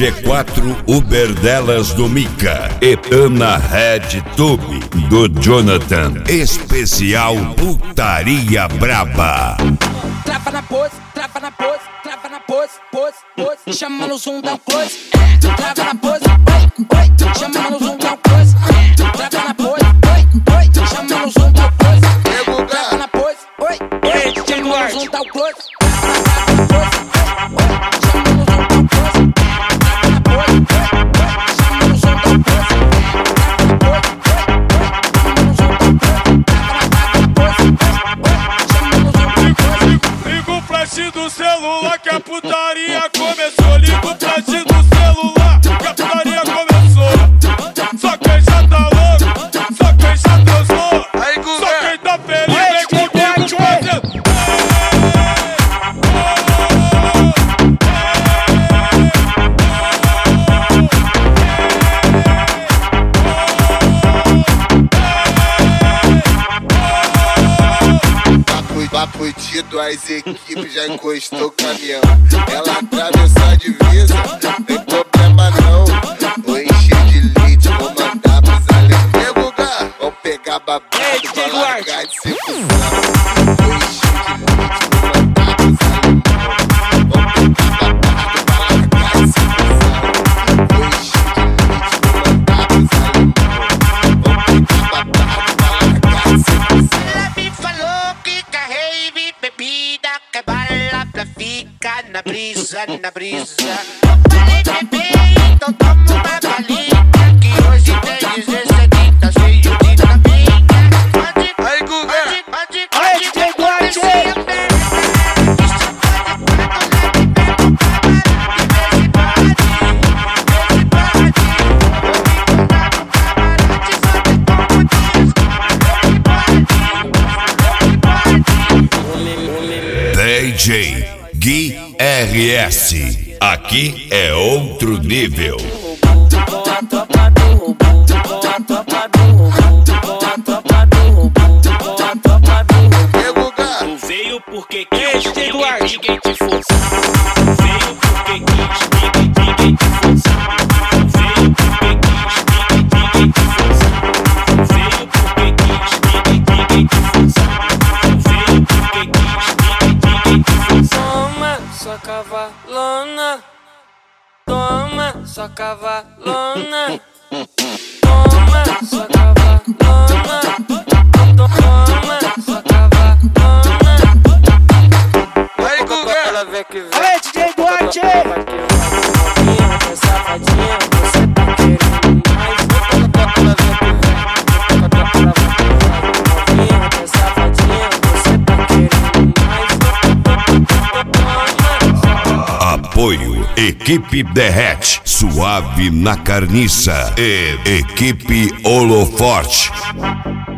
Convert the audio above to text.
G4 Uber delas do Mika e Ana Red Tube do Jonathan. Especial Putaria Braba. Trava na pose, trava na pose, trava na pose, pose, pose. Chama no zoom, dá um close. Trava na pose, oi, oi. Chama no zoom, dá um close. Trava na pose, oi, oi. Chama no zoom, dá um close. Trava na pose, oi, oi. Chama no zoom, dá um close. Do celular que a putaria começou. Liga o flash do celular que a putaria começou. Só quem já tá louco, só quem já transou, só quem tá feliz vem comigo fazendo. Papo dito, as equipes já encostou o caminhão. Ela atravessou a divisa, não tem problema não. Vou encher de leite, vou mandar pros alemães. Vão pegar babado, vou largar de ser cuzão. Vou encher de leite, vou mandar pros alemães. Vão pegar babado, vou largar de ser cuzão. Vou encher de leite, vou mandar pros alemães. Vão pegar babado, vou largar de ser cuzão. Ela me falou que carrei bebida, que a bala fica na brisa, na brisa. Eu falei, bebê, então toma uma balinha, que hoje tem 17, tá cheio de caminha. Pode, pode, pode, pode, pode, pode, DJ Gui RS. Aqui é outro nível. Tu veio porque quis, ninguém te força. Tu veio porque quis, ninguém te força. Tu veio porque quis, ninguém te força. Tu veio porque quis, ninguém te força. Tu veio porque quis, ninguém te força. Toma sua cavalona, toma sua cavalona, toma sua cavalona, toma sua cavalona. Vai, Guga! Ela vem que vem. Alê, DJ Duarte! Safadinha, você tá querendo mais. Ela vem que vem. Safadinha, você tá querendo mais. Apoio Equipe Derrete, Suave na Carniça e Equipe Holoforte.